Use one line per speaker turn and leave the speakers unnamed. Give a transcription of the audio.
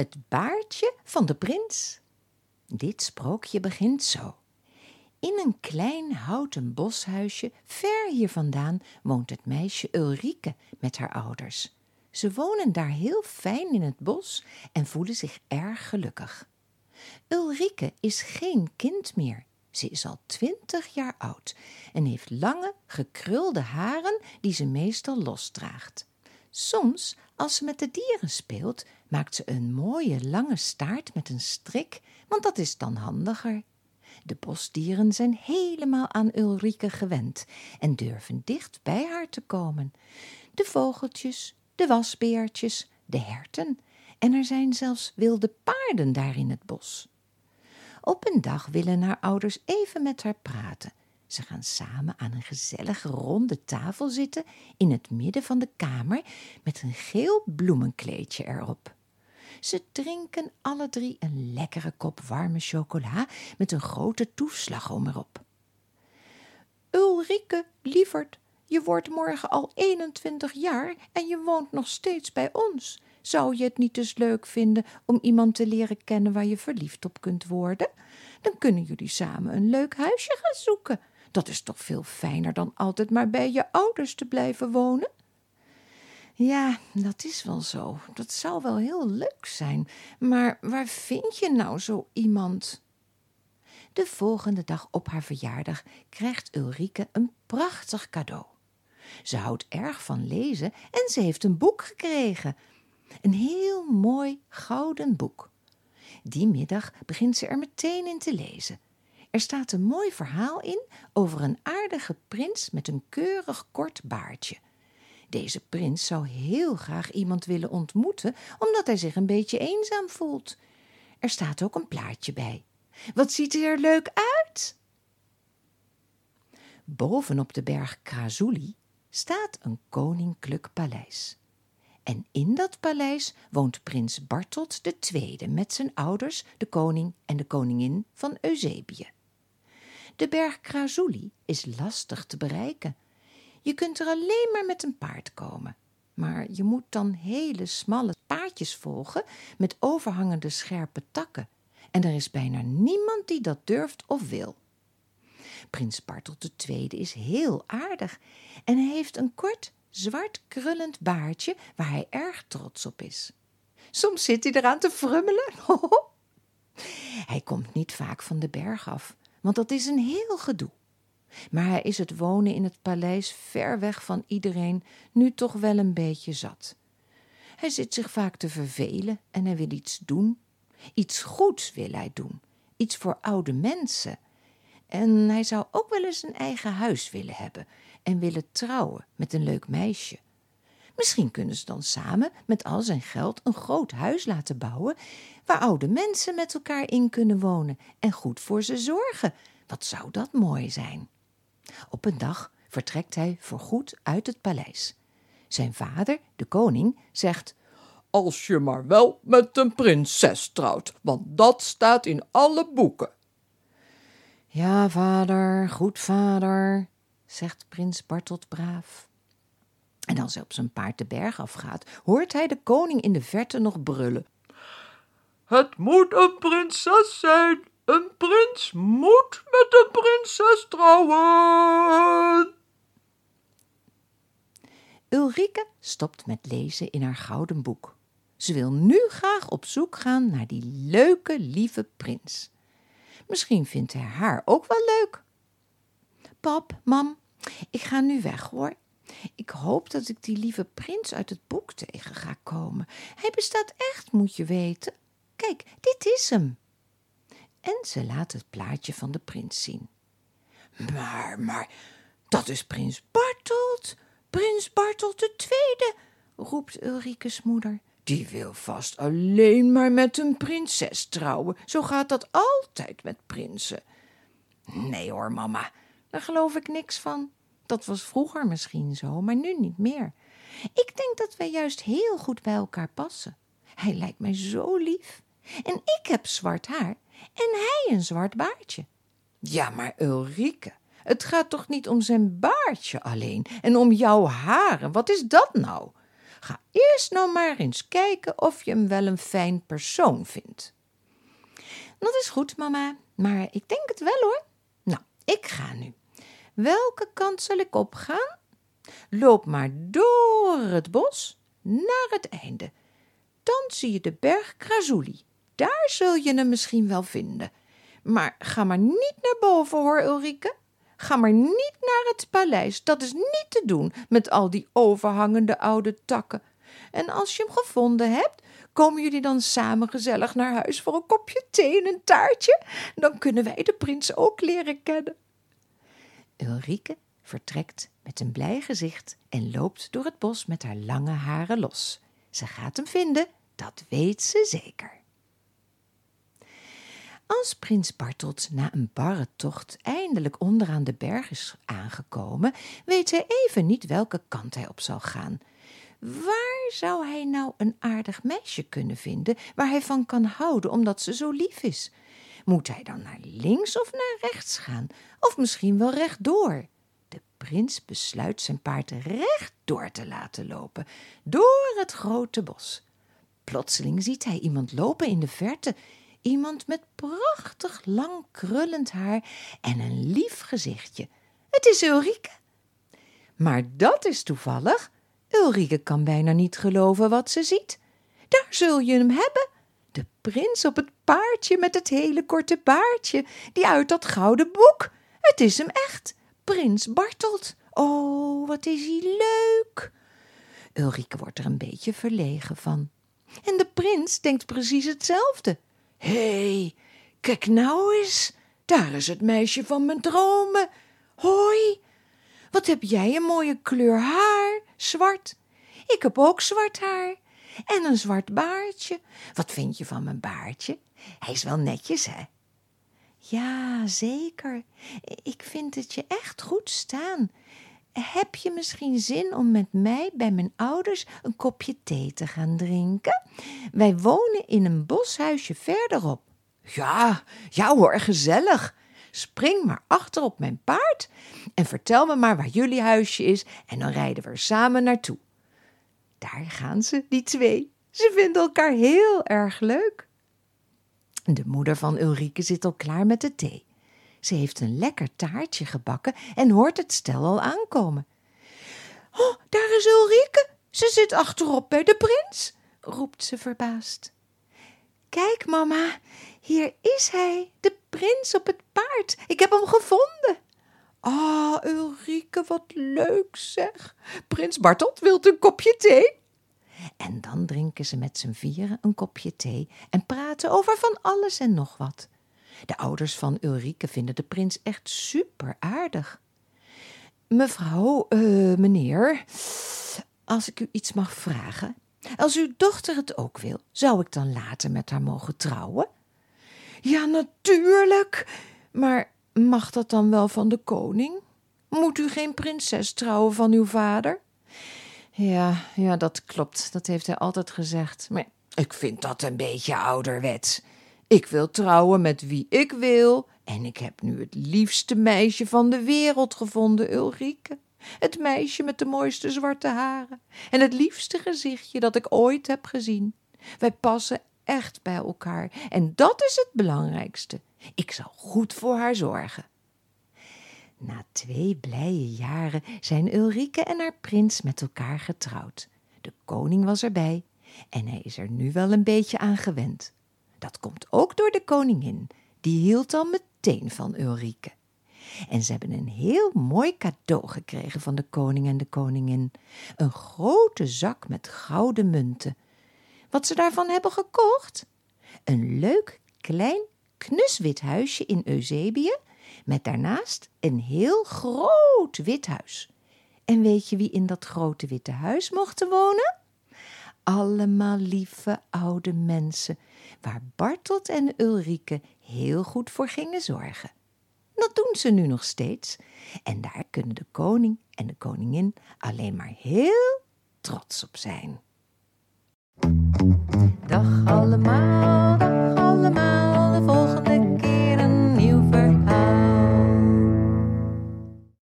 Het baardje van de prins. Dit sprookje begint zo. In een klein houten boshuisje ver hier vandaan woont het meisje Ulrike met haar ouders. Ze wonen daar heel fijn in het bos en voelen zich erg gelukkig. Ulrike is geen kind meer. Ze is al 20 jaar oud en heeft lange, gekrulde haren die ze meestal losdraagt. Soms, als ze met de dieren speelt, maakt ze een mooie lange staart met een strik, want dat is dan handiger. De bosdieren zijn helemaal aan Ulrike gewend en durven dicht bij haar te komen. De vogeltjes, de wasbeertjes, de herten en er zijn zelfs wilde paarden daar in het bos. Op een dag willen haar ouders even met haar praten. Ze gaan samen aan een gezellige ronde tafel zitten in het midden van de kamer met een geel bloemenkleedje erop. Ze drinken alle drie een lekkere kop warme chocola met een grote toeslagroom erop. Ulrike, lieverd, je wordt morgen al 21 jaar en je woont nog steeds bij ons. Zou je het niet eens leuk vinden om iemand te leren kennen waar je verliefd op kunt worden? Dan kunnen jullie samen een leuk huisje gaan zoeken. Dat is toch veel fijner dan altijd maar bij je ouders te blijven wonen? Ja, dat is wel zo. Dat zou wel heel leuk zijn. Maar waar vind je nou zo iemand? De volgende dag op haar verjaardag krijgt Ulrike een prachtig cadeau. Ze houdt erg van lezen en ze heeft een boek gekregen. Een heel mooi gouden boek. Die middag begint ze er meteen in te lezen. Er staat een mooi verhaal in over een aardige prins met een keurig kort baardje. Deze prins zou heel graag iemand willen ontmoeten, omdat hij zich een beetje eenzaam voelt. Er staat ook een plaatje bij. Wat ziet hij er leuk uit? Bovenop de berg Krasuli staat een koninklijk paleis. En in dat paleis woont prins Bartold II met zijn ouders, de koning en de koningin van Eusebië. De berg Krasuli is lastig te bereiken. Je kunt er alleen maar met een paard komen. Maar je moet dan hele smalle paadjes volgen met overhangende scherpe takken. En er is bijna niemand die dat durft of wil. Prins Bartold II is heel aardig en hij heeft een kort, zwart krullend baardje waar hij erg trots op is. Soms zit hij eraan te frummelen. Hij komt niet vaak van de berg af, want dat is een heel gedoe. Maar hij is het wonen in het paleis ver weg van iedereen nu toch wel een beetje zat. Hij zit zich vaak te vervelen en hij wil iets doen. Iets goeds wil hij doen. Iets voor oude mensen. En hij zou ook wel eens een eigen huis willen hebben en willen trouwen met een leuk meisje. Misschien kunnen ze dan samen met al zijn geld een groot huis laten bouwen waar oude mensen met elkaar in kunnen wonen en goed voor ze zorgen. Wat zou dat mooi zijn? Op een dag vertrekt hij voorgoed uit het paleis. Zijn vader, de koning, zegt:
Als je maar wel met een prinses trouwt, want dat staat in alle boeken.
Ja, vader, goed vader, zegt prins Bartold braaf. En als hij op zijn paard de berg afgaat, hoort hij de koning in de verte nog brullen:
Het moet een prinses zijn. Een prins moet met een prinses trouwen.
Ulrike stopt met lezen in haar gouden boek. Ze wil nu graag op zoek gaan naar die leuke, lieve prins. Misschien vindt hij haar ook wel leuk. Pap, mam, ik ga nu weg, hoor. Ik hoop dat ik die lieve prins uit het boek tegen ga komen. Hij bestaat echt, moet je weten. Kijk, dit is hem. En ze laat het plaatje van de prins zien. Maar, dat is prins Bartold. Prins Bartold II, roept Ulrikes moeder. Die wil vast alleen maar met een prinses trouwen. Zo gaat dat altijd met prinsen. Nee hoor, mama, daar geloof ik niks van. Dat was vroeger misschien zo, maar nu niet meer. Ik denk dat wij juist heel goed bij elkaar passen. Hij lijkt mij zo lief. En ik heb zwart haar en hij een zwart baardje. Ja, maar Ulrike, het gaat toch niet om zijn baardje alleen en om jouw haren? Wat is dat nou? Ga eerst nou maar eens kijken of je hem wel een fijn persoon vindt. Dat is goed, mama, maar ik denk het wel hoor. Nou, ik ga nu. Welke kant zal ik opgaan? Loop maar door het bos naar het einde. Dan zie je de berg Krazouli. Daar zul je hem misschien wel vinden. Maar ga maar niet naar boven hoor, Ulrike. Ga maar niet naar het paleis. Dat is niet te doen met al die overhangende oude takken. En als je hem gevonden hebt, komen jullie dan samen gezellig naar huis voor een kopje thee en een taartje? Dan kunnen wij de prins ook leren kennen. Ulrike vertrekt met een blij gezicht en loopt door het bos met haar lange haren los. Ze gaat hem vinden, dat weet ze zeker. Als prins Bartelt na een barre tocht eindelijk onderaan de berg is aangekomen, weet hij even niet welke kant hij op zal gaan. Waar zou hij nou een aardig meisje kunnen vinden waar hij van kan houden omdat ze zo lief is? Moet hij dan naar links of naar rechts gaan? Of misschien wel rechtdoor? De prins besluit zijn paard rechtdoor te laten lopen, door het grote bos. Plotseling ziet hij iemand lopen in de verte. Iemand met prachtig lang krullend haar en een lief gezichtje. Het is Ulrike. Maar dat is toevallig. Ulrike kan bijna niet geloven wat ze ziet. Daar zul je hem hebben. De prins op het paardje met het hele korte baardje, die uit dat gouden boek. Het is hem echt, prins Bartelt. Oh, wat is hij leuk. Ulrike wordt er een beetje verlegen van. En de prins denkt precies hetzelfde. Hé, kijk nou eens, daar is het meisje van mijn dromen. Hoi, wat heb jij een mooie kleur haar, zwart. Ik heb ook zwart haar en een zwart baardje. Wat vind je van mijn baardje? Hij is wel netjes, hè? Ja, zeker. Ik vind het je echt goed staan. Heb je misschien zin om met mij bij mijn ouders een kopje thee te gaan drinken? Wij wonen in een boshuisje verderop. Ja hoor, gezellig. Spring maar achter op mijn paard en vertel me maar waar jullie huisje is en dan rijden we er samen naartoe. Daar gaan ze, die twee. Ze vinden elkaar heel erg leuk. De moeder van Ulrike zit al klaar met de thee. Ze heeft een lekker taartje gebakken en hoort het stel al aankomen. Oh, daar is Ulrike. Ze zit achterop bij de prins, roept ze verbaasd. Kijk, mama, hier is hij, de prins op het paard. Ik heb hem gevonden. Ah, Ulrike, wat leuk zeg. Prins Bartelt wilt een kopje thee? En dan drinken ze met z'n vieren een kopje thee en praten over van alles en nog wat. De ouders van Ulrike vinden de prins echt super aardig. Mevrouw, meneer, als ik u iets mag vragen. Als uw dochter het ook wil, zou ik dan later met haar mogen trouwen? Ja, natuurlijk. Maar mag dat dan wel van de koning? Moet u geen prinses trouwen van uw vader? Ja, dat klopt. Dat heeft hij altijd gezegd. Maar ik vind dat een beetje ouderwets. Ik wil trouwen met wie ik wil en ik heb nu het liefste meisje van de wereld gevonden, Ulrike. Het meisje met de mooiste zwarte haren en het liefste gezichtje dat ik ooit heb gezien. Wij passen echt bij elkaar en dat is het belangrijkste. Ik zal goed voor haar zorgen. Na 2 blije jaren zijn Ulrike en haar prins met elkaar getrouwd. De koning was erbij en hij is er nu wel een beetje aan gewend. Dat komt ook door de koningin, die hield al meteen van Ulrike. En ze hebben een heel mooi cadeau gekregen van de koning en de koningin. Een grote zak met gouden munten. Wat ze daarvan hebben gekocht? Een leuk, klein, knuswit huisje in Eusebië, met daarnaast een heel groot wit huis. En weet je wie in dat grote witte huis mochten wonen? Allemaal lieve oude mensen, waar Bartelt en Ulrike heel goed voor gingen zorgen. Dat doen ze nu nog steeds. En daar kunnen de koning en de koningin alleen maar heel trots op zijn. Dag allemaal,